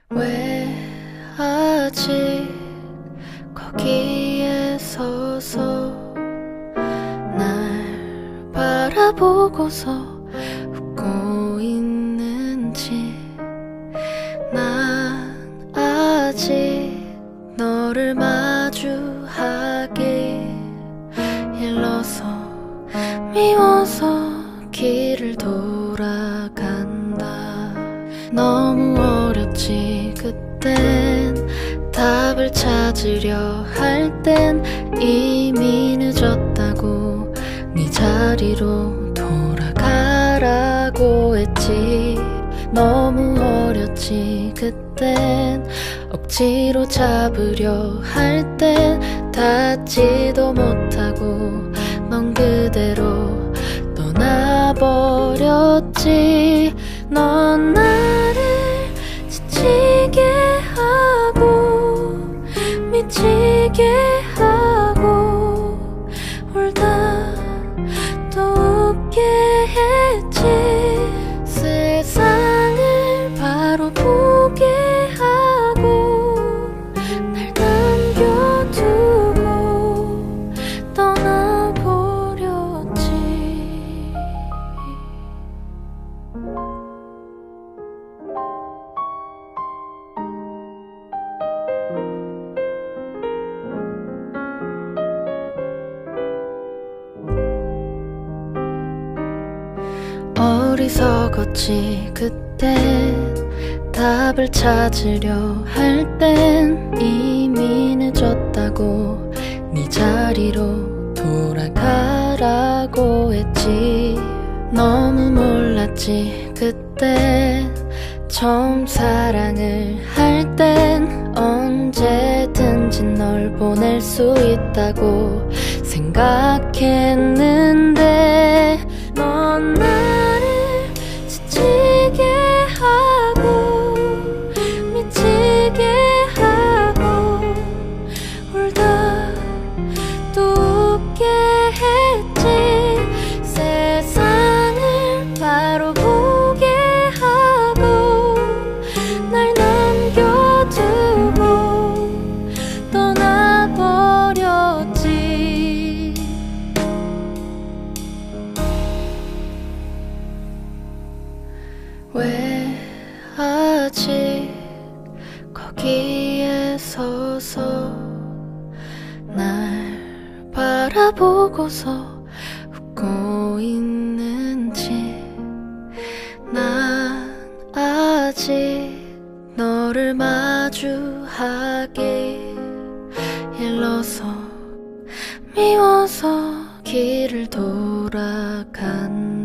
왜 아직 거기에 서서 날 바라보고서 웃고 있는지. 난 아직 너를 마주하기 일러서 미워서 길을 돌아간다. 너무 어렸지 그땐. 답을 찾으려 할 땐 이미 늦었다고. 네 자리로 돌아가라고 했지. 너무 어렸지 그땐. 억지로 잡으려 할 땐 닿지도 못하고 넌 그대로 떠나버렸지. 넌 나를 지치게 하고 미치게 하고 울다 또 웃게 했지. 세상을 바로 보게 하고 날 남겨두고 떠나버렸지. 어리석었지 그땐. 답을 찾으려 할 땐 이미 늦었다고. 네 자리로 돌아가라고 했지. 너무 몰랐지 그땐. 처음 사랑을 할 땐 언제든지 널 보낼 수 있다고 생각했는데. 넌 나를 지치게 하고 미치게 하고 울다 또 웃게 했지. 세상을 바로 보게 하고 날 남겨두고 떠나버렸지. 왜 아직 거기에 서서 날 바라보고서 웃고 있는지. 난 아직 너를 마주하기 일러서 미워서 길을 돌아간다.